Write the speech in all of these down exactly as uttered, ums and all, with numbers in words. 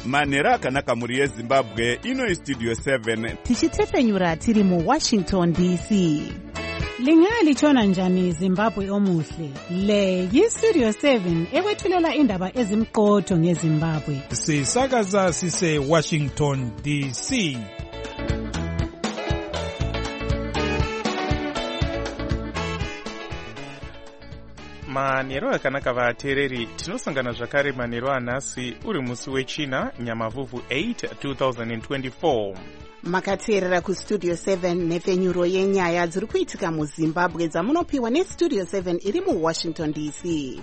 manhero akanaka mhuri yezimbabwe. Ino istudio seven tichitefenyura tiri muwashington D C. Lingalitshona njani Zimbabwe omuhle? Le yistudio seven ekwethulela indaba ezimqotho ngeZimbabwe. Sisakaza sise Washington D C. Manhero akanaka vateereri, tinosangana zvakare manhero anhasi uri musi wechina Nyamavhuvhu eight twenty twenty-four. Makateerera kustudio seven nepfenyuro yenyaya dziri kuitika muZimbabwe dzamunopiwa nestudio seven iri muWashington D C.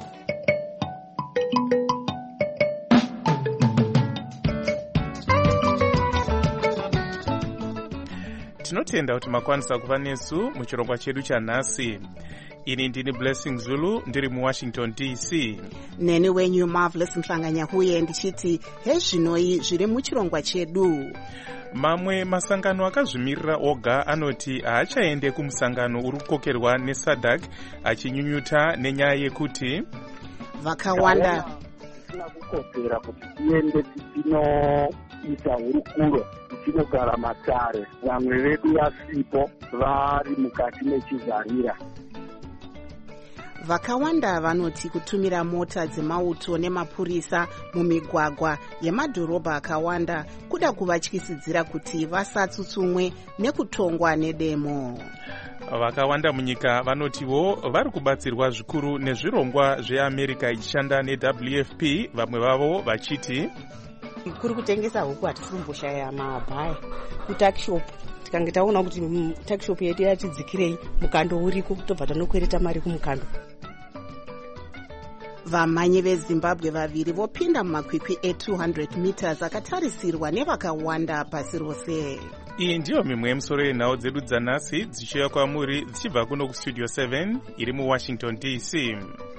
Tinotenda kuti makwanisa kuva nesu muchirongwa chedu chanhasi. Ini ndini Blessing Zulu ndiri muWashington D C. Neni wenyu Marvelous Mhlanganyahuye ndichiti hezvinoi zviri muchirongwa chedu. Mamwe masangano akazvimirira oga anoti haachaende kumusangano uri kukokerwa neSADC achinyunyuta nenyaya yekuti vakawanda tisina kukodzera kuti tiende tinoita hurukuro tinogara matare, vamwe vedu vasipo vari mukati mechizarira. Vakawanda vanoti kutumira mota dzemauto nemapurisa mumigwagwa yemadhorobha akawanda kuda kuvatyisidzira kuti vasatsutsumwe nekutongwa nedemo. Vakawanda munyika vanotiwo vari kubatsirwa zvikuru nezvirongwa zveAmerica ichishanda neW F P, vamwe vavo vachiti kuri kutengesa huku hatisi kumboshaya mabhaya kutakishop. Tikange taona kuti takishop yedu yatidzikirei mukando uriko, tobva tanokwereta mari kumukando. Vamhanyi veZimbabwe vaviri vopinda mumakwikwi e-two hundred meters akatarisirwa nevakawanda pasi rose. Iyi ndiyo mimwe yemusoro yenhau dzedu dzanhasi dzichiuya kwamuri dzichibva kuno kustudio seven iri muWashington D C.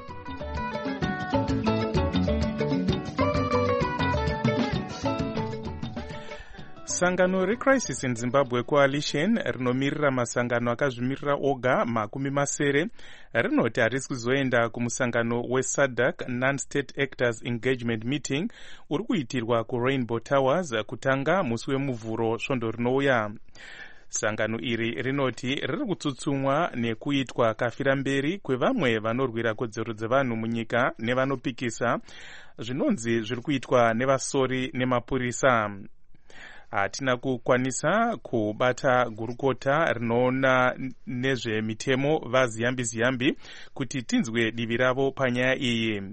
Sangano reCrisis in Zimbabwe Coalition rinomirira masangano akazvimirira oga makumi masere rinoti harisi kuzoenda kumusangano weSADC Non-State Actors Engagement Meeting uri kuitirwa kuRainbow Towers kutanga musi wemuvhuro svondo rinouya. Sangano iri rinoti riri kutsutsumwa nekuitwa kafira mberi kwevamwe vanorwira kodzero dzevanhu munyika nevanopikisa zvinonzi zviri kuitwa nevasori nemapurisa. Hatina kukwanisa kubata gurukota rinoona nezvemitemo vaZiyambi Ziyambi kuti tinzwe divi ravo panyaya iyi.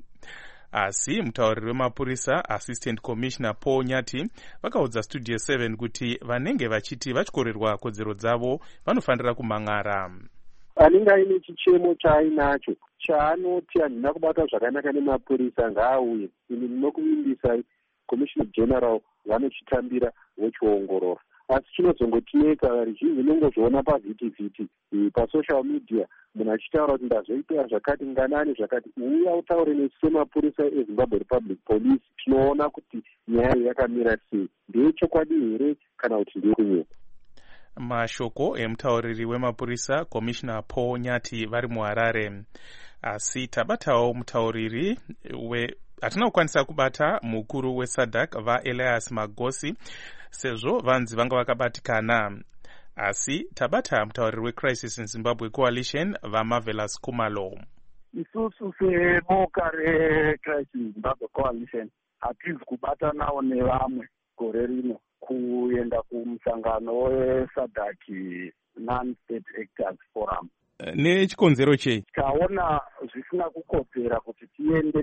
Asi mutauriri wemapurisa Assistant Commissioner Paul Nyati vakaudza Studio seven kuti vanenge vachiti vachikorerwa kodzero dzavo vanofanira kumang'ara. Anenge aine chichemo chaainacho chaanoti handina kubata zvakanaka nemapurisa ngaauye. Ini ndinokuvimbisai Commissioner General vanochitambira vochiongorora. Asi chinozongotineka varizhinji nongozviona pavhitivhiti pasocial media munhu achitaura kuti ndazoita zvakati nganani zvakati, uya utaure nesu semapurisa eZimbabwe Republic Police tinoona kuti nyaya yakamira sei, ndechokwadi here kana kuti ndekunyepa. Mashoko emutauriri wemapurisa Commissioner Paul Nyati vari muHarare. Asi tabatawo mutauriri we hatina kukwanisa kubata mukuru weSADC vaElias Magosi sezvo vanzi vanga vakabatikana. Asi tabata mutauriri weCrisis in Zimbabwe Coalition vaMarvelous Kumalo. Isusu seboka reCrisis in Zimbabwe Coalition hatizi kubatanawo nevamwe gore rino kuenda kumusangano weSADC Non-State Actors Forum. Nechikonzero chei? Tikaona zvisina kukodzera kuti tiende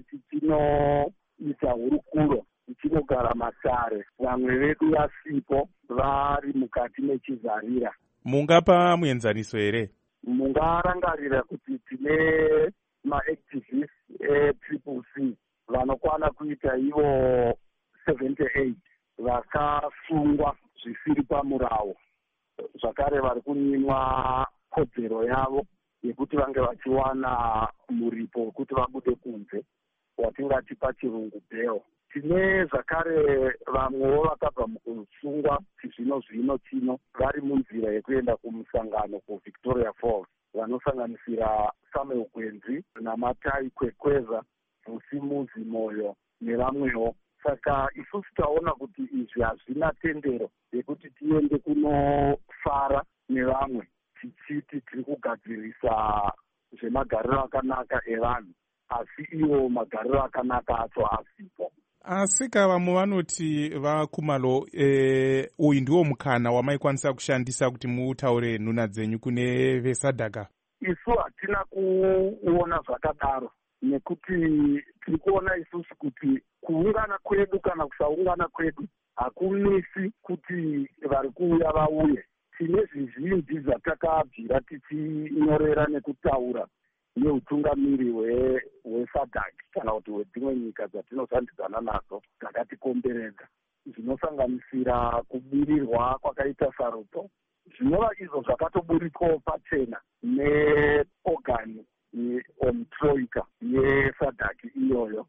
tinoita hurukuro tinogara matare, vamwe vedu vasipo vari mukati mechizarira. Mungapa muenzaniso here? Mungarangarira kuti tine maactivists e-Triple C vanokwana kuita ivo seventy-eight vakasungwa zvisiri pamurawo, zvakare vari kunyimwa kodzero yavo yekuti vange vachiwana muripo wekuti vabude kunze watingati pachirungu bail. Tine zvakare vamwewo vakabva mukusungwa zvino zvino chino vari munzira yekuenda kumusangano kuVictoria Falls vanosanganisira Samuel Gwenzi naMatai Kwekweza, Musimuzi Moyo nevamwewo saka isusu taona kuti izvi hazvina tendero yekuti tiende kunofara nevamwe tichiti tiri kugadzirisa zvemagariro akanaka evanhu asi ivo magariro akanaka acho asipo. Asi vamwe vanoti vaKumalo, e, uyu ndiwo mukana wamaikwanisa kushandisa kuti mutaure nhuna dzenyu kune vesadhaka. Isu hatina kuona zvakadaro nekuti tiri kuona isusu kuti kuungana kwedu kana kusaungana kwedu hakumisi kuti vari kuuya vauye. Tine zvizhinji zvatakabvira tichinyorera nekutaura neutungamiri hwesadhak kana kuti hwedzimwe nyika dzatinoshandidzana nadzo dzakatikomberedza, zvinosanganisira kubirirwa kwakaita sarudzo, zvinova izvo zvakatoburikwawo pachena neogani omutroika yesadhak iyoyo.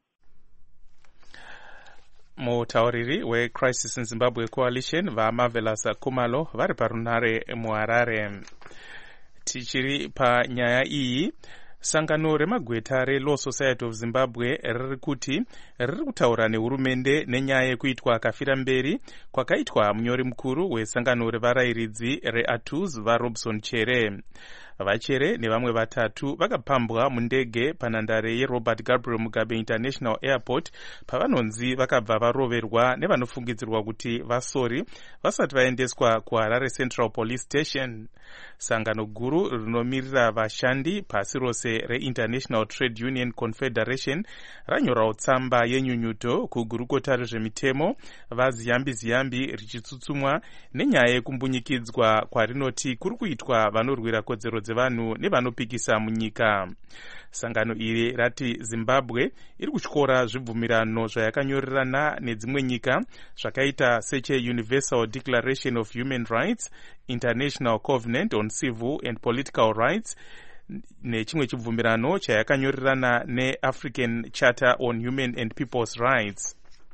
Mutauriri weCrisis in Zimbabwe Coalition vaMarvelous Khumalo vari parunare muHarare. Tichiri panyaya iyi, sangano remagweta reLaw Society of Zimbabwe riri kuti riri kutaura nehurumende nenyaya yekuitwa kafira mberi kwakaitwa munyori mukuru wesangano revarayiridzi reATUS vaRobson Chere. Vachere nevamwe vatatu vakapambwa mundege panhandare yeRobert Gabriel Mugabe International Airport pavanonzi vakabva varoverwa nevanofungidzirwa kuti vasori vasati vaendeswa kuHarare Central Police Station. Sangano guru rinomirira vashandi pasi rose reInternational Trade Union Confederation ranyorawo tsamba yenyunyuto kugurukota rezvemitemo vaZiyambi Ziyambi richitsutsumwa nenyaya yekumbunyikidzwa kwarinoti kuri kuitwa vanorwira kodzero dzevanhu nevanopikisa munyika. Sangano iri rati Zimbabwe iri kutyora zvibvumirano zvayakanyorerana nedzimwe nyika zvakaita seche Universal Declaration of Human Rights, International Covenant on Civil and Political Rights nechimwe chibvumirano chayakanyorerana neAfrican Charter on Human and People's Rights.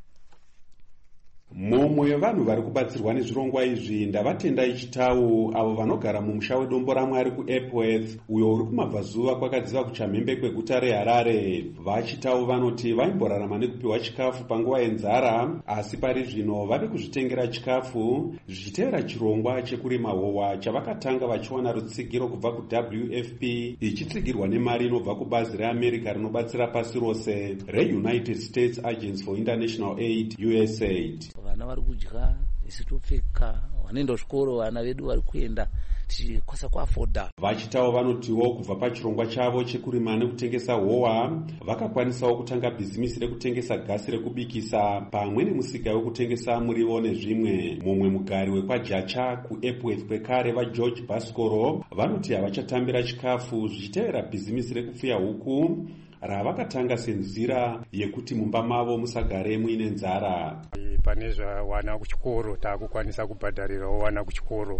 Mumwe yevanhu vari kubatsirwa nezvirongwa izvi ndavatendai Chitau avo vanogara mumusha wedombo raMwari kuEpworth uyo uri kumabvazuva kwakadziva kuchamhembe kweguta reHarare. VaChitau vanoti vaimborarama nekupiwa chikafu panguva yenzara asi pari zvino vave kuzvitengera chikafu zvichitevera chirongwa chekurima howa chavakatanga vachiwana rutsigiro kubva kuW F P ichitsigirwa nemari inobva kubazi reAmerica rinobatsira pasi rose reUnited States Agency for International Aid U S A I D. Vana vari kudya isitopfeka, vanoenda zvikoro, vana vedu vari kuenda tichikwasa kuafoda. VaChitau vanotiwo kubva pachirongwa chavo chekurima nekutengesa howa vakakwanisawo kutanga bhizimisi rekutengesa gasi rekubikisa pamwe nemusika wekutengesa muriwo nezvimwe. Mumwe mugari wekwaJacha kuEpworth kwekare vaGeorge Baskoro vanoti havachatambira chikafu zvichitevera bhizimisi rekupfuya huku ravakatanga senzira yekuti mumba mavo musagare muine nzara. Pane zvawana kuchikoro taakukwanisa kubhadharirawo wana kuchikoro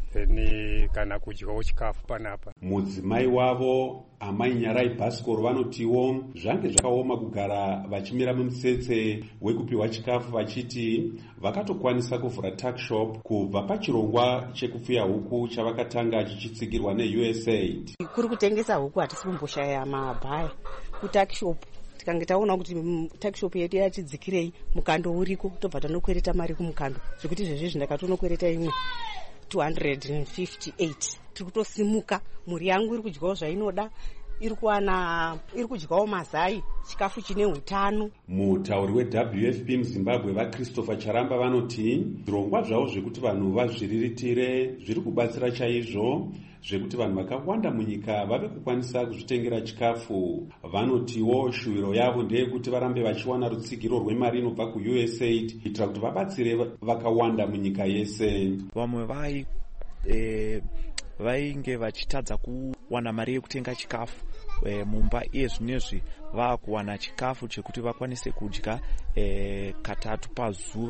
eni kana kudyawo chikafu panapa. Mudzimai wavo Amai Nyarai Baskoro vanotiwo zvange zvakaoma kugara vachimira mumutsetse wekupiwa chikafu vachiti vakatokwanisa kuvhura tuckshop kubva pachirongwa chekupfuya huku chavakatanga chichitsigirwa neU S A I D. Kuri kutengesa huku hatisi kumboshaya mabhaya kutuckshop. Tikange taona kuti tuckshop yedu yachidzikirei mukando uriko tobva tanokwereta mari kumukando zvekuti zvezvi ndakatonokwereta imwe two hundred fifty-eight. Tiri kutosimuka, mhuri yangu iri kudyawo zvainoda, iri kuwana iri kudyawo mazai, chikafu chine hutano. Mutauri weW F P muZimbabwe vaChristopher Charamba vanoti zvirongwa zvavo zvekuti vanhu vazviriritire zviri kubatsira chaizvo zvekuti vanhu vakawanda munyika vave kukwanisa kuzvitengera chikafu. Vanotiwo shuwiro yavo ndeyekuti varambe vachiwana rutsigiro rwemari inobva kuU S A I D kuitira kuti vabatsire vakawanda munyika yese. Vamwe vai e, vainge vachitadza kuwana mari yekutenga chikafu e, mumba iye zvinezvi vakuwana chikafu chekuti vakwanise kudya e, katatu pazuva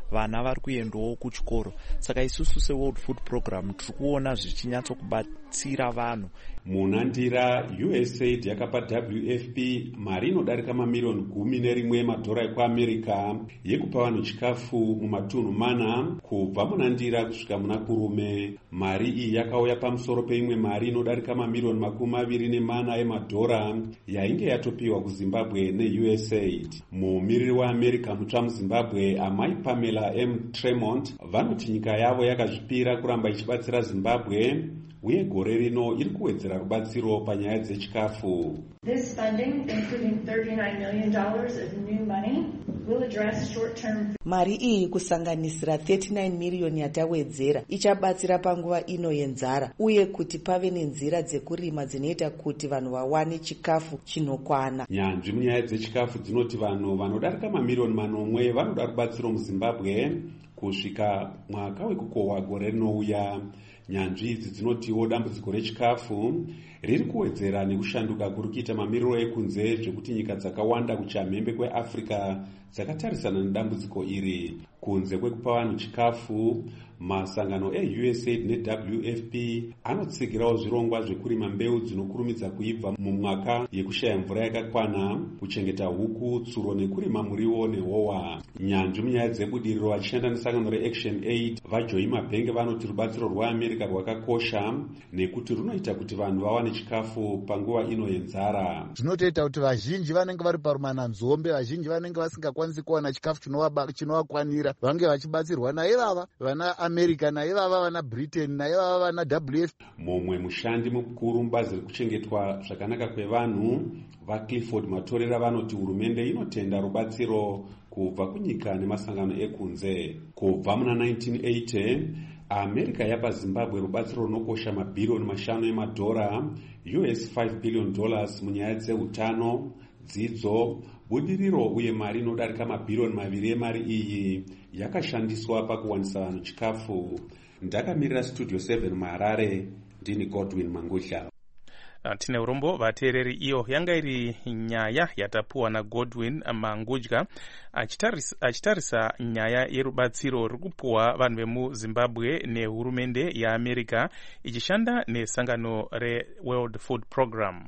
vana vari kuendawo kuchikoro. Saka isusu seworld food program tiri kuona zvichinyatsokubatsira vanhu. Muna ndira USAID yakapa W F P mari inodarika mamiliyoni gumi nerimwe emadhora ekuamerica yekupa vanhu chikafu mumatunhu mana kubva muna ndira kusvika muna kurume. Mari iyi yakauya pamusoro peimwe mari inodarika mamiliyoni makumi maviri nemana emadhora yainge yatopiwa kuZimbabwe neUSAID. Mumiriri weAmerica mutsva muZimbabwe amai Pamela M Tremont vanoti nyika yavo yakazvipira kuramba ichibatsira Zimbabwe uye gore rino iri kuwedzera rubatsiro panyaya dzechikafu. This funding, including thirty-nine million dollars of new money, will address short-term. Mari iyi kusanganisira thirty-nine miriyoni yatawedzera ichabatsira panguva ino yenzara uye kuti pave nenzira dzekurima dzinoita kuti vanhu vawane chikafu chinokwana. Nyanzvi munyaya dzechikafu dzinoti vanhu vanodarika mamiliyoni manomwe vanoda rubatsiro muZimbabwe kusvika mwaka wekukohwa gore rinouya. Nyanzvi idzi dzinotiwo dambudziko rechikafu riri kuwedzera nekushanduka kuri kuita mamiriro ekunze zvekuti nyika dzakawanda kuchamhembe kweAfrica dzakatarisana nedambudziko iri. Kunze kwekupa vanhu chikafu, masangano eUSAID neW F P anotsigirawo zvirongwa zvekurima mbeu dzinokurumidza kuibva mumwaka yekushaya mvura yakakwana, kuchengeta huku, tsuro nekurima muriwo nehowa. Nyanzvi munyaya dzebudiriro vachishanda nesangano reAction Aid vaJoyi Mabhenge vanoti rubatsiro rweAmerica rwakakosha nekuti runoita kuti vanhu vawane chikafu panguva ino yenzara. Zvinotoita kuti vazhinji vanenge vari parumananzombe, vazhinji vanenge vasingakwanisi kuwana chikafu chinovakwanira vange vachibatsirwa naivava vana America, naivava vana Britain, naivava vana W F P. Mumwe mushandi mukuru mubazi rekuchengetwa zvakanaka kwevanhu vaClifford Matorera vanoti hurumende inotenda rubatsiro kubva kunyika nemasangano ekunze. Kubva muna nineteen eighty America yapa Zimbabwe rubatsiro runokosha mabhiriyoni mashanu emadhora, U S five billion dollars munyaya dzeutano, dzidzo, budiriro uye mari inodarika mabhiriyoni maviri emari iyi yakashandiswa pakuwanisa vanhu chikafu. Ndakamirira Studio seven muHarare, ndini Godwin Mangudla. Tine urombo vateereri, iyo yanga iri nyaya yatapuwa naGodwin Mangudla achitarisa, achitarisa nyaya yerubatsiro rikupuwa vanhu vemuZimbabwe nehurumende yaAmerica ichishanda nesangano reWorld Food Program.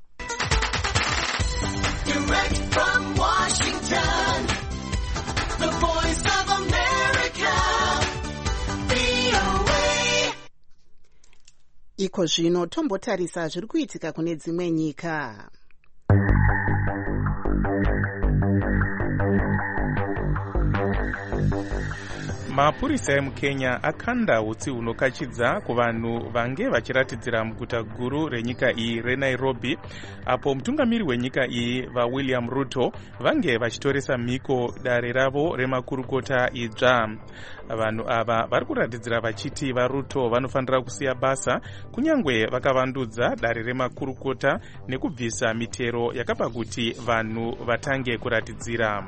Direct from Washington, the voice of America, V O A. Iko zvino tombotarisa zviri kuitika kune dzimwe nyika. Mapurisa emuKenya akanda utsi hunokachidza kuvanhu vange vachiratidzira muguta guru renyika iyi reNairobi, apo mutungamiri wenyika iyi vaWilliam Ruto vange vachitoresa mhiko dare ravo remakurukota idzva. Vanhu ava vari kuratidzira vachiti vaRuto vanofanira kusiya basa kunyangwe vakavandudza dare remakurukota nekubvisa mitero yakapa kuti vanhu vatange kuratidzira.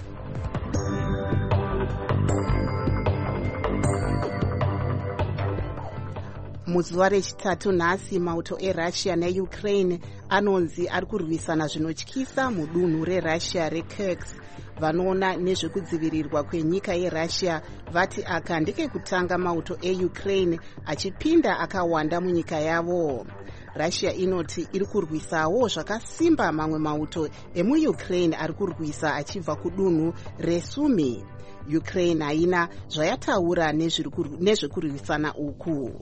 Muzuva rechitatu nhasi mauto eRussia neUkraine anonzi ari kurwisana zvinotyisa mudunhu reRussia reKursk. Vanoona nezvekudzivirirwa kwenyika yeRussia vati aka ndike kutanga mauto eUkraine achipinda akawanda munyika yavo. Russia inoti iri kurwisawo zvakasimba mamwe mauto emuUkraine ari kurwisa achibva kudunhu reSumy. Ukraine haina zvayataura nezvekurwisana uku.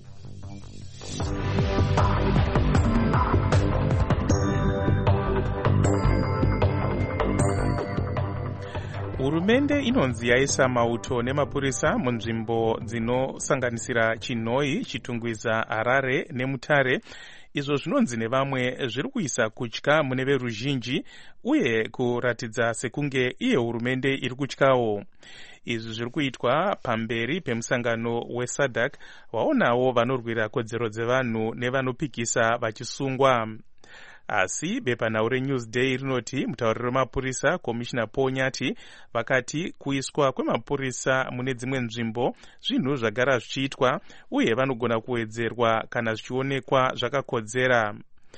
Hurumende inonzi yaisa mauto nemapurisa munzvimbo dzinosanganisira Chinhoi, Chitungwiza, Harare neMutare. Izvo zvinonzi nevamwe zviri kuisa kutya mune veruzhinji uye kuratidza sekunge iye hurumende iri kutyawo. Izvi zviri kuitwa pamberi pemusangano weSADC waonawo vanorwira kodzero dzevanhu nevanopikisa vachisungwa. Asi bepanhau reNewsday rinoti mutauriri wemapurisa Commissioner Paul Nyati vakati kuiswa kwemapurisa mune dzimwe nzvimbo zvinhu zvagara zvichiitwa uye vanogona kuwedzerwa kana zvichionekwa zvakakodzera.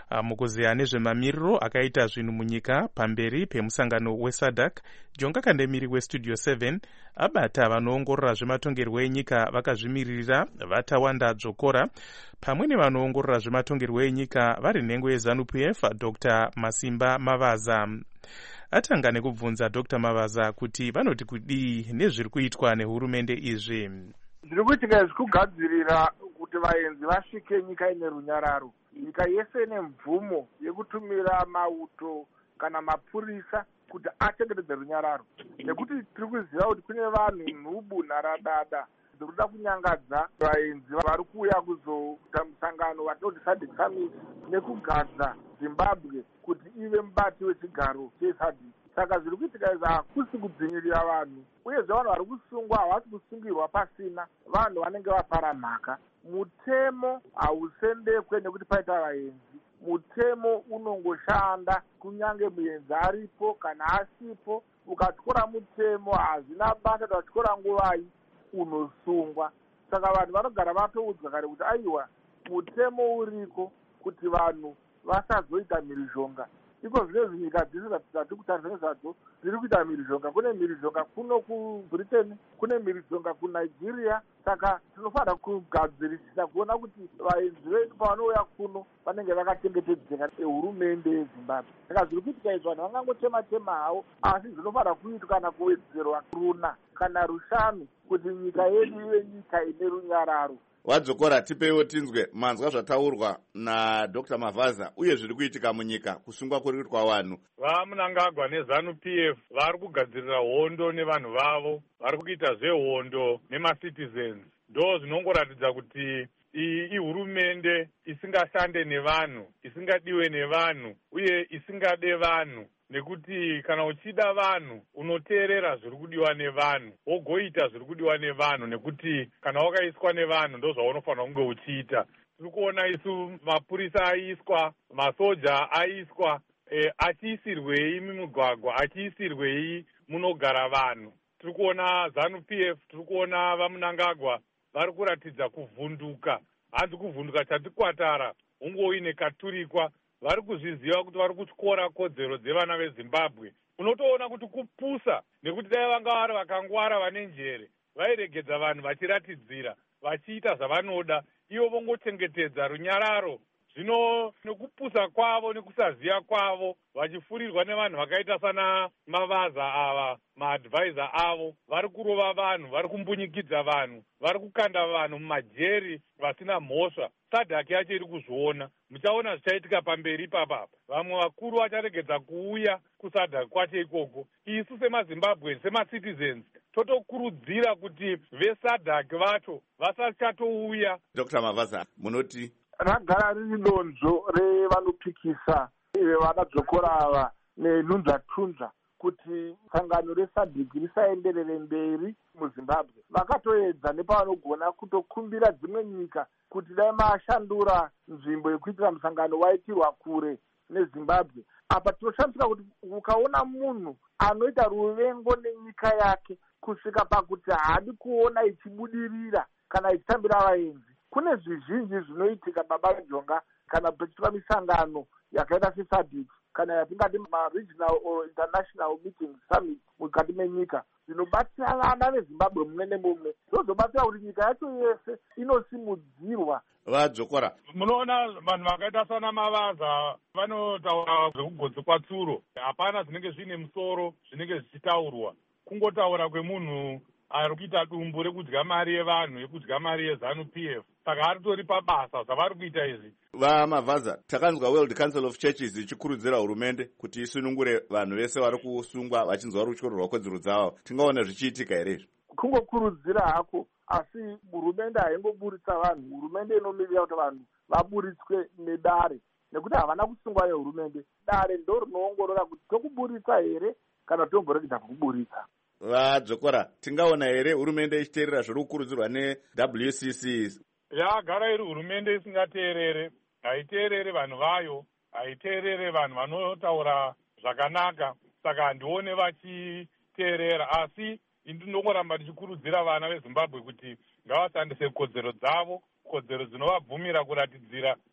mukuziya nezvemamiriro akaita zvinhu munyika pamberi pemusangano wesadc, jonga kandemiri westudio seven abata vanoongorora zvematongerwo enyika vakazvimirira vatawanda dzokora, pamwe nevanoongorora zvematongerwo enyika vari nhengo yeZANU-P F Dr Masimba Mavaza. Atanga nekubvunza Dr Mavaza kuti vanoti kudii nezviri kuitwa nehurumende izvi. Zviri kuitika izvi kugadzirira kuti vaenzi vasvike nyika ine runyararo, nyika yese ine mvumo yekutumira mauto kana mapurisa kuti achengetedze runyararo, nekuti tiri kuziva kuti kune vanhu nhubu naradada dzirikuda kunyangadza vaenzi vari kuuya kuzoita musangano watinoti SADC Summit nekugadza Zimbabwe kuti ive mubati wechigaro cheSADC. Saka zviri kuitika izvi hakusi kudzvinyirira vanhu, uyezve vanhu vari kusungwa havasi kusungirwa pasina vanhu vanenge vapara mhaka. Mutemo hausendekwe nekuti paita vaenzi. Mutemo unongoshanda kunyange muenzi aripo kana asipo. Ukatyora mutemo hazvina basa kuti watyora nguvai unosungwa. Saka vanhu vanogara vatoudzwa kare kuti aiwa mutemo uriko kuti vanhu vasazoita mhirizhonga. Iko zvinezvi nyika dzese dzatiri kutarisa nezvadzo dziri kuita mhirizhonga. Kune mhirizhonga kuno kuBritain, kune mhirizhonga kuNigeria. Saka tinofanira kugadzirisisa kuona kuti vaenzi vedu pavanouya kuno vanenge vakachengetedzeka nehurumende yeZimbabwe. Saka zviri kuitika izvi vanhu vangangotema-tema havo, asi zvinofanira kuitwa kana kuwedzerwa runa kana rushanu kuti nyika yedu ive nyika ine runyararo. Wadzokora tipeiwo tinzwe manzwa zvataurwa naDr Mavaza uye zviri kuitika munyika, kusungwa kuri kuitwa vanhu. VaMnangagwa neZANU-P F vari kugadzirira hondo nevanhu vavo, vari kuita zvehondo nemacitizens. Ndo zvinongoratidza kuti iyi ihurumende isingashande nevanhu, isingadiwe nevanhu uye isingade vanhu, nekuti kana uchida vanhu unoteerera zviri kudiwa nevanhu, wogoita zviri kudiwa nevanhu, nekuti kana wakaiswa nevanhu ndo zvaunofanira kunge uchiita. Tiri kuona isu mapurisa aiswa, masoja aiswa, e, achiisirwei mumugwagwa, achiisirwei munogara vanhu. Tiri kuona ZANU-P F, tiri kuona vaMnangagwa vari kuratidza kuvhunduka. Hanzi kuvhunduka chati kwatara, ungoine katurikwa. Vari kuzviziva kuti vari kutyora kodzero dzevana veZimbabwe. Unotoona kuti kupusa, nekuti dai vanga vari vakangwara vane njere, vairegedza vanhu vachiratidzira, vachiita zvavanoda, ivo vongochengetedza runyararo. Zvino nekupusa kwavo nekusaziya kwavo, vachifurirwa nevanhu vakaita sana Mavaza ava, maadvisor avo, vari kurova vanhu, vari kumbunyikidza vanhu, vari kukanda vanhu mumajeri vasina mhosva. SADC yacho iri kuzviona. Muchaona zvichaitika pamberi papapa. Vamwe vakuru vacharegedza kuuya kuSADC kwacho ikoko. Isu semaZimbabwe, semacitizens, totokurudzira kuti veSADC vacho vasachatouya. Dr Mavaza, munoti? Ragara riri donzvo revanopikisa vanadzokora ava nenhunzvatunzva kuti sangano reSADC risaenderere mberi muZimbabwe. Vakatoedza nepavanogona kutokumbira dzimwe nyika kuti dai mashandura nzvimbo yekuitira musangano waitirwa kure neZimbabwe. Apa tinoshandisika kuti ukaona munhu anoita ruvengo nenyika yake kusvika pakuti haadi kuona ichibudirira kana ichitambira vaenzi, kune zvizhinji zvinoitika baba Jonga kana pachiitwa misangano yakaita seSADC kana yatingati ma-regional or international meeting summit mukati menyika zvinobatsira vana veZimbabwe mumwe nemumwe, zvozobatsira kuti nyika yacho yese inosimudzirwa. Vadzokora, munoona vanhu vakaita sana Mavaza vanotaura zvekugotsi kwatsuro. Hapana zvinenge zvine musoro zvinenge zvichitaurwa, kungotaura kwemunhu ari kuita dumbu rekudya mari yevanhu, yekudya mari yeZANU-P F. Saka aritori pabasa zvavari kuita izvi. VaMavaza, takanzwa World Council of Churches ichikurudzira hurumende kuti isunungure vanhu vese vari kusungwa vachinzwa rutyoro rwakodzero dzavo. Tingaona zvichiitika here izvi? Kungokurudzira hako, asi hurumende haingoburitsa vanhu. Hurumende inomirira kuti vanhu vaburitswe nedare, nekuti havana kusungwa nehurumende. Dare ndo rinoongorora kuti tokuburitsa here kana tomboregedza kukuburitsa. Vadzokora, tingaona here hurumende ichiteerera zviri kukurudzirwa neW C C? Yagara iri hurumende isingateerere, haiteerere vanhu vayo, haiteerere vanhu vanotaura zvakanaka. Saka handione vachiteerera, asi ndinongoramba ndichikurudzira vana veZimbabwe kuti ngavashandise kodzero dzavo, kodzero dzinovabvumira kuratidzira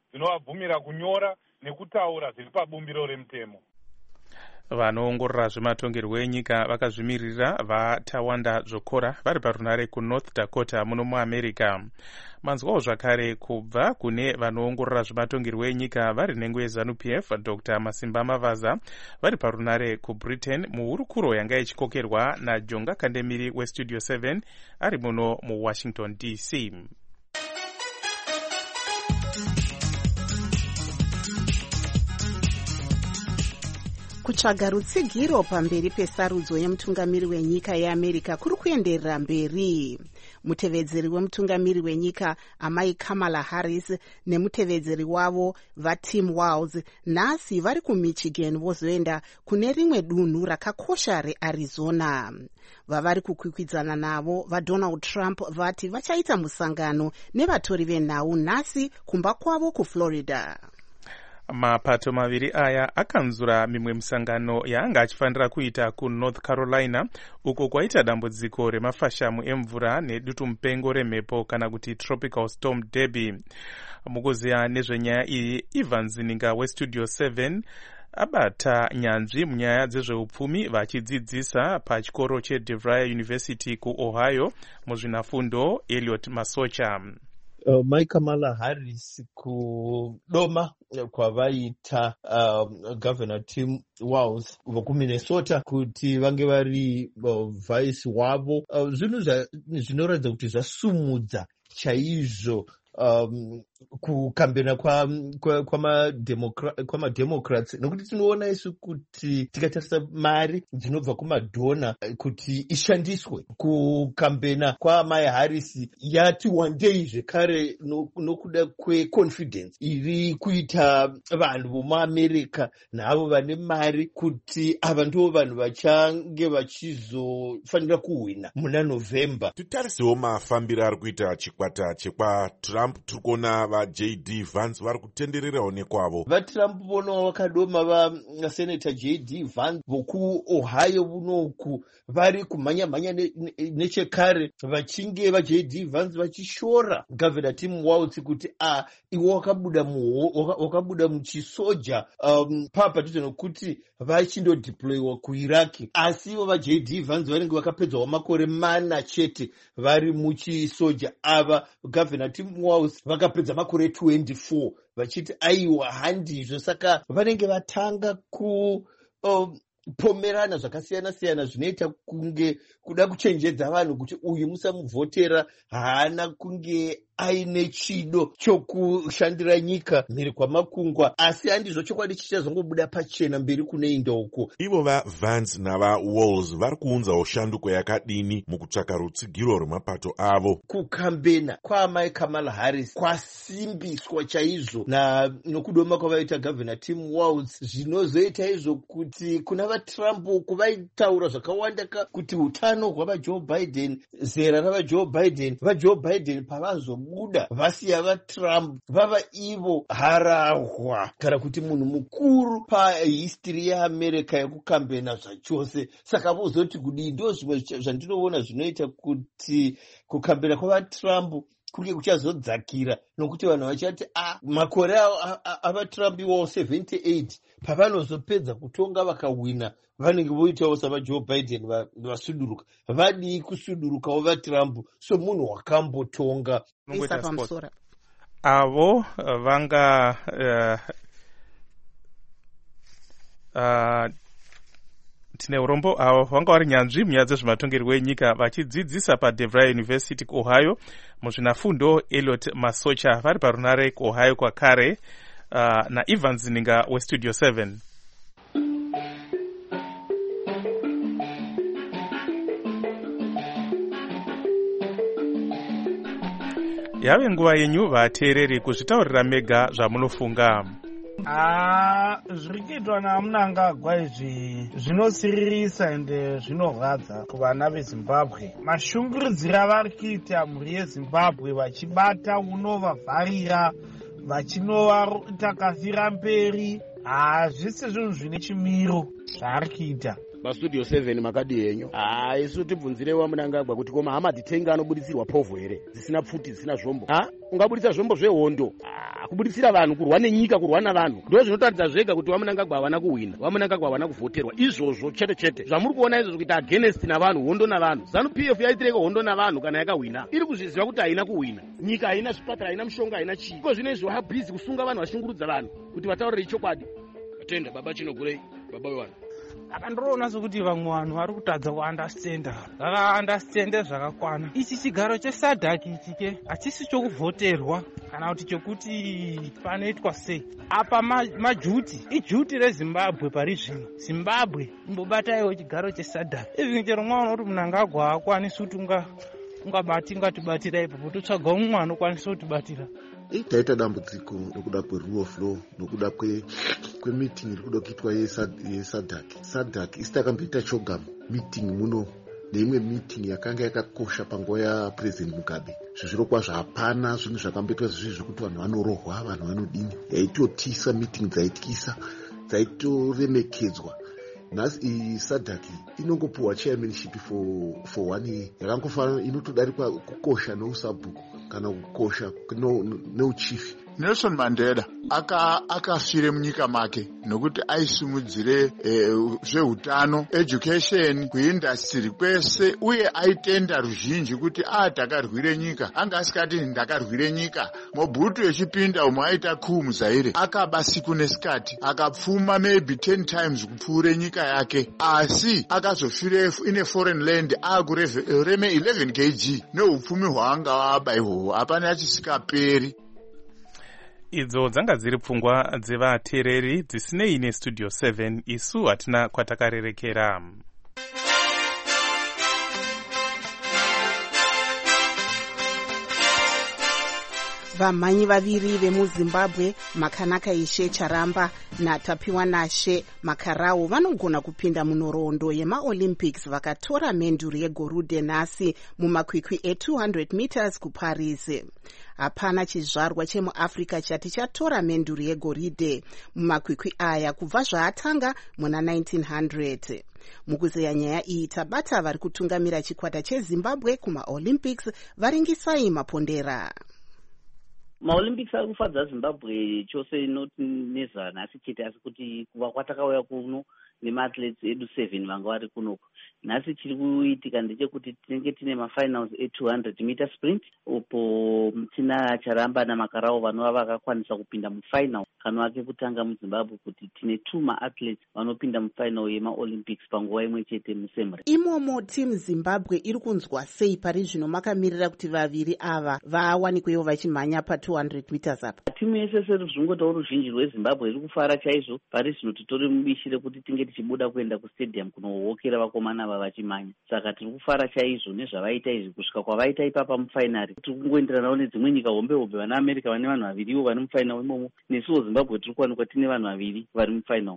dzinovabvumira kunyora nekutaura zviri pabumbiro remutemo. Vanoongorora zvematongerwo enyika vakazvimirira vaTawanda Zokora vari parunare kuNorth Dakota muno muAmerica. Manzwawo zvakare kubva kune vanoongorora zvematongerwo enyika vari nhengo yeZANU P F Doctor Masimba Mavaza vari parunare kuBritain muhurukuro yanga ichikokerwa naJonga Kandemiri weStudio seven ari muno muWashington D C. Kutsvaga rutsigiro pamberi pesarudzo yemutungamiri wenyika yeAmerica kuri kuenderera mberi. Mutevedzeri wemutungamiri wenyika amai Kamala Harris nemutevedzeri wavo vaTim Walz nhasi vari kuMichigan vozoenda kune rimwe dunhu rakakosha reArizona. Vavari kukwikwidzana navo vaDonald Trump vati vachaita musangano nevatori venhau nhasi kumba kwavo kuFlorida. Mapato maviri aya akanzura mimwe misangano yaanga achifanira kuita kuNorth Carolina uko kwaita dambudziko remafashamu emvura nedutu mupengo remhepo kana kuti tropical storm Debby. Mukuziya nezvenyaya iyi, Ivan Zininga weStudio seven abata nyanzvi munyaya dzezveupfumi vachidzidzisa pachikoro cheDeVry University kuOhio muzvinafundo Elliot Masocha. Uh, Mai Kamala Harris kudoma kwavaita uh, Governor Tim Walz vokuMinnesota kuti vange vari uh, vice wavo uh, zvinhu zvinoratidza kuti zvasumudza chaizvo um, kukambena kwamademocrats kwa nokuti tinoona isu kuti tikatarisa mari dzinobva kumadhona kuti ishandiswe kukambena kwaamai Harris yati wandei zvekare nokuda kweconfidence iri kuita vanhu vomuAmerica navo vane mari kuti ava ndo vanhu vachange vachizofanira kuhwina muna November. Tutarisewo mafambiro ari kuita chikwata chekwaTrump. Tiri kuona vaJ D Vance vari kutendererawo nekwavo. VaTrump vono vakadoma vaSenator J D Vance vokuOhio vunoku vari kumhanya-mhanya nechekare vachinge vaJ D Vance vachishora Governor Tim Walz kuti a iwo wakabuda wakabuda muchisoja um, papadhuze nokuti vachindodeployiwa kuIraq, asi ivo vaJ D Vance vanenge vakapedzawo makore mana chete vari muchisoja. Ava Governor Tim Walz vakapedza makore twenty-four vachiti aiwa handizvo, saka vanenge vatanga ku um, pomerana zvakasiyana-siyana zvinoita kunge kuda kuchenjedza vanhu kuti uyu musamuvhotera haana kunge aine chido chokushandira nyika mhiri kwamakungwa, asi handizvo chokwadi chichazongobuda pachena mberi kunoinda uko. Ivo vaVance navaWalz vari kuunzawo shanduko yakadini mukutsvaka rutsigiro rwemapato avo. Kukambena kwaamai Kamala Harris kwasimbiswa chaizvo na nokudoma kwavaita Governor Tim Walz zvinozoita izvo kuti kuna vaTrump kuvaitaura zvakawanda kuti utano hwavaJoe Biden, zera ravaJoe Biden, vaJoe Biden pavazobuda vasiya vaTrump vava ivo harahwa kana kuti munhu mukuru pahistory yeAmerica yekukambena zvachose. Saka vozoti kudii? Ndo zvimwe zvandinoona zvinoita kuti kukambena kwavaTrump kunge kuchazodzakira, nokuti vanhu vachati a makore avaTrump iwawo seventy-eight pavanozopedza kutonga vakahwina vanenge voitawo savaJoe Biden vasuduruka. Vadii kusudurukawo vaTrump somunhu wakambotonga? Avo vanga uh, uh, tine urombo avo vanga vari nyanzvi munyaya dzezvematongerwo enyika vachidzidzisa paDeVry University kuOhio muzvinafundo Elliot Masocha vari parunare kuOhio kwakare uh, naIvan Zininga weStudio seven. Yave nguva yenyu vateereri kuzvitaurira mega zvamunofunga. Ah, zviri kuitwa naMunangagwa izvi zvinosiririsa ende zvinorwadza kuvana veZimbabwe. Mashungurudziro avari kuita mhuri yeZimbabwe vachibata unovavharira vachinovatakafira mberi hazvisi zvinhu zvine chimiro zvaari kuita. pastudio seven makadi henyu ha isu tibvunzirewa Mnangagwa kuti koma hama dzitenga anobuditsirwa povho here dzisina pfuti dzisina zvombo ha ungabuditsa zvombo zvehondo kubuditsira vanhu kurwa nenyika kurwa navanhu ndo zvinotaridza zvega kuti waMnangagwa havana kuwina waMnangagwa havana kuvhoterwa izvozvo chete chete zvamuri kuona izvozvo kuita against navanhu hondo navanhu ZANU P F yaitireka hondo navanhu kana yakawina iri kuzviziva kuti haina kuwina nyika haina zvipatara haina mishonga haina chii iko zvinezvi wabhizi kusunga vanhu vashungurudza vanhu kuti vataurire chokwadi atenda baba chinogurei baba wevanhu akandiroona sokuti vamwe vanhu vari kutadza kuandastenda vakaandastende zvakakwana ichi chigaro chesadhaki ichi ke hachisi chokuvhoterwa kana kuti chokuti panoitwa sei apa majuti ijuti rezimbabwe pari zvino zimbabwe imbobataiwo chigaro chesadhaki izvi chero mwaona kuti Mnangagwa haakwanisi kuti ungabati ngatibatira ipopo totsvaga mumwe anokwanisa kutibatira taita dambudziko nokuda kwerule of law nokuda kwemeeting iri kuda kuitwa yesadhaki sadhaki isi takamboita chogamu meeting muno neimwe meeting yakanga yakakosha panguva yapresident Mugabe zvezviro kwazvo hapana zvinhu zvakamboitwa zvizvi zvekuti vanhu vanorohwa vanhu vanodini yaitotisa meeting dzaityisa dzaitoremekedzwa nhasi sadhaki inongopuhwa chairmanship for, for one year yakangofanana inotodarikwa kukosha neusabhuku kana kukosha neuchifi. Nelson Mandela akafire aka munyika make nokuti aisimudzire eh, zveutano education kuindustry kwese uye aitenda ruzhinji kuti a takarwire nyika anga asikati ndakarwire nyika mobhutu echipinda umwe aita kuu muZaire akaba siku nesikati akapfuma maybe ten times kupfuure nyika yake asi akazofire ine foreign land akureme eleven kilograms neupfumi hwaanga waba ihwohwo hapana achisikaperi. Idzo dzanga dziri pfungwa dzevateereri dzisinei nestudio seven isu hatina kwatakarerekera. vamhanyi vaviri vemuzimbabwe Makanaka Ishe Charamba naTapiwa Nashe Makarau vanogona kupinda munhoroondo yemaolympics vakatora menduru yegorude nhasi mumakwikwi e two hundred meters kuParis. Hapana chizvarwa chemuAfrica chati chatora menduru yegoridhe mumakwikwi aya kubva zvaatanga muna nineteen hundred. Mukuzeya nyaya iyi tabata vari kutungamira chikwata cheZimbabwe kumaolympics varingisai Mapondera. maolympics ari kufadza Zimbabwe chose noti nezva nhasi chete asi kuti kuva kwatakauya kuno nemaathletes edu seven vanga vari kunoko nhasi chiri kuitika ndechekuti tinenge tine mafinals e two hundred meter sprint upo tina Charamba naMakarau vanova vakakwanisa kupinda mufinal kanwa ake kutanga muZimbabwe kuti tine two maathletes vanopinda mufinal yemaolympics panguva imwe chete musemre. Imomo team Zimbabwe iri kunzwa sei pari zvino makamirira kuti vaviri ava vawanikwewo vachimhanya pa two hundred meters apa? Timu yese seri zvingotaura ruzhinji rweZimbabwe iri kufara chaizvo pari zvino titori mubishi rekuti tinge tichibuda kuenda kustadium kunohokera vakomana ava vachimhanya. Saka tiri kufara chaizvo nezvavaita izvi kusvika kwavaita ipapa mufinari. Tiri kungoenderanawo nedzimwe nyika hombe hombe vana America vane vanhu vaviriwo vari mufinal imomo nesuwo Zimbabwe tiri kuwanikwa tine vanhu vaviri vari mufinal.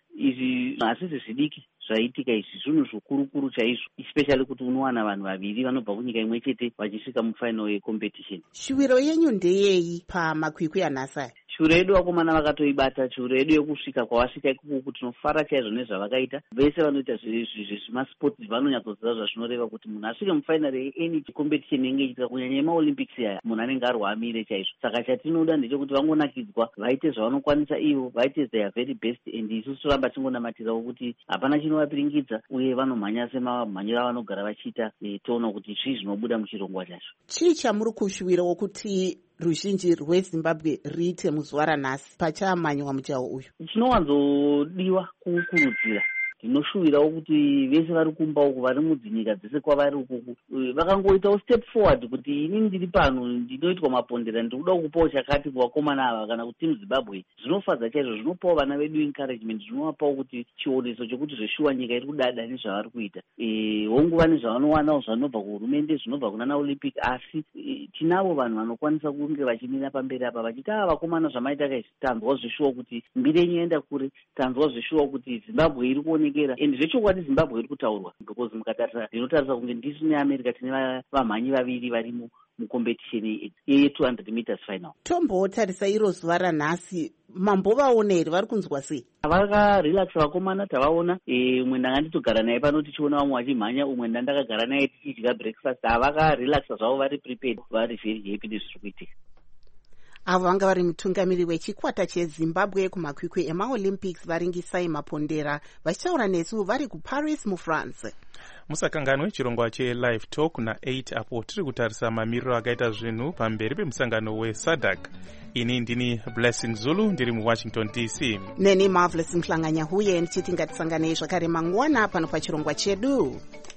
Izvi hasisi zvidiki zvaitika izvi zvinhu zvikuru chaizvo especially kuti unowana vanhu vaviri vanobva kunyika imwe chete vachisvika mufinal yecompetition. Shuviro yenyu ndeyei pamakwikwi anhasi? Shuro yedu vakomana vakatoibata, shuro yedu yekusvika kwavasvika ikoko tinofara chaizvo nezvavakaita. Vese vanoita zvemasports vanonyatsoziva zvazvinoreva kuti munhu asvike mufinal yeany competition inenge ichiitika kunyanya yemaolympics aya munhu anenge arwa amire chaizvo. Saka chatinoda ndechekuti vangonakidzwa vaite zvavanokwanisa ivo vaite their very best and isusu toramba tingonamatirawo kuti hapana chinovapiringidza uye vanomhanya semamhanyiro avanogara vachiita e, toona kuti zvii zvinobuda muchirongwa chacho. Chii chamuri kushuvirawo kuti ruzhinji rweZimbabwe riite muzuva ranhasi pachamanywa mujaho uyu? Chinowanzodiwa kukurudzira ndinoshuvirawo kuti vese vari kumba uku vari mudzinyika dzese kwavari ukuku vakangoitawo step forward kuti ini ndiri pano ndinoitwa Mapondera ndikuda kupawo chakati kuvakomana ava kana kuti timu Zimbabwe zvinofadza chaizvo zvinopawo vana vedu encouragement zvinovapawo kuti chioneso chokuti zveshuwa nyika iri kudada nezvavari kuita e, honguva nezvavanowanawo zvanobva kuhurumende zvinobva kunana Olympic asi e, tinavo vanhu vanokwanisa kunge vachimira pamberi apa vachiti ava vakomana zvamaita kaizvi tanzwa zveshuwa kuti mbiri yenyu yaenda kure tanzwa zveshuwa kuti Zimbabwe iri kuoneka and zvechokwadi Zimbabwe iri kutaurwa because mukatarisa ndinotarisa kunge ndisu neAmerica tine vamhanyi vaviri varimo mucompetition ye two hundred meters final. Tombotarisa iro zuva ranhasi mambovaona here vari kunzwa sei? Vakarelaxa vakomana tavaona. Umwe ndanga nditogara naye pano tichiona vamwe vachimhanya, umwe ndandakagara naye tichidya breakfast. Vakarelaxa zvavo vari prepared, vari very happy nezviri kuitika. Avo vanga vari mutungamiri wechikwata chezimbabwe kumakwikwi emaolympics varingisai mapondera vachitaura nesu vari kuparis mufrance. Musakanganwe chirongwa chelive talk na-eight apo tiri kutarisa mamiriro akaita zvinhu pamberi pemusangano wesadc. Ini ndini Blessing Zulu ndiri muwashington D C. Neni Marvelous Mhlanganya huye ndichiti ngatisanganei zvakare mangwana pano pachirongwa chedu.